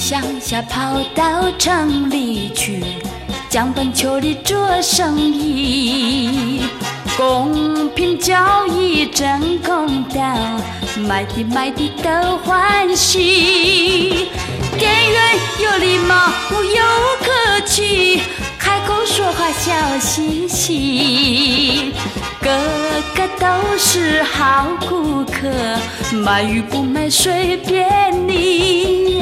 乡下跑到城里去，讲本求利做生意。公平交易真公道，买的都欢喜。店员有礼貌又客气，开口说话笑嘻嘻。个个都是好顾客，买与不买随便你。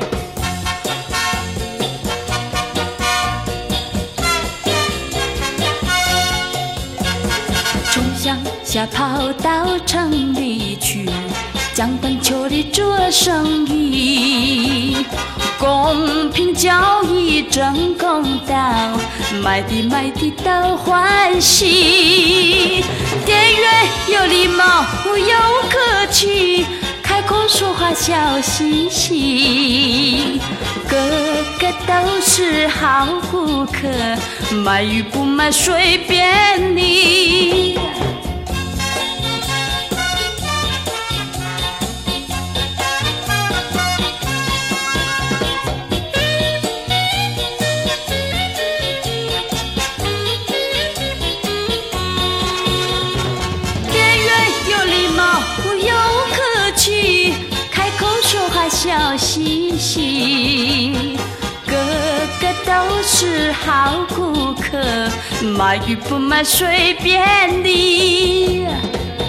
从乡下跑到城里去，讲本求利做生意。公平交易真公道，买的都欢喜。店员有礼貌又客气，开口说话笑嘻嘻。个个都是好顾客，买与不买随便你。笑嘻嘻，个个都是好顾客，买与不买随便你。